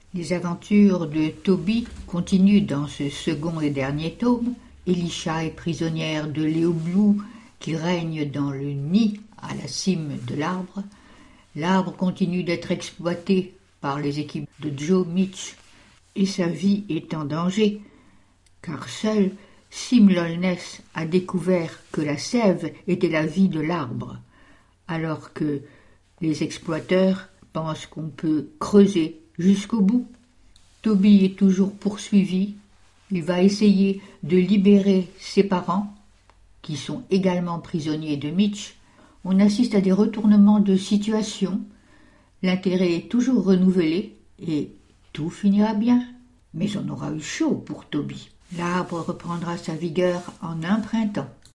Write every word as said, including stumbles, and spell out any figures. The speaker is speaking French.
Les aventures de Toby continuent dans ce second et dernier tome. Elisha est prisonnière de Léo Blue qui règne dans le nid à la cime de l'arbre. L'arbre continue d'être exploité par les équipes de Joe Mitch et sa vie est en danger car seul Sim Lollness a découvert que la sève était la vie de l'arbre alors que les exploiteurs pensent qu'on peut creuser jusqu'au bout. Toby est toujours poursuivi. Il va essayer de libérer ses parents, qui sont également prisonniers de Mitch. On assiste à des retournements de situation. L'intérêt est toujours renouvelé et tout finira bien. Mais on aura eu chaud pour Toby. L'arbre reprendra sa vigueur en un printemps.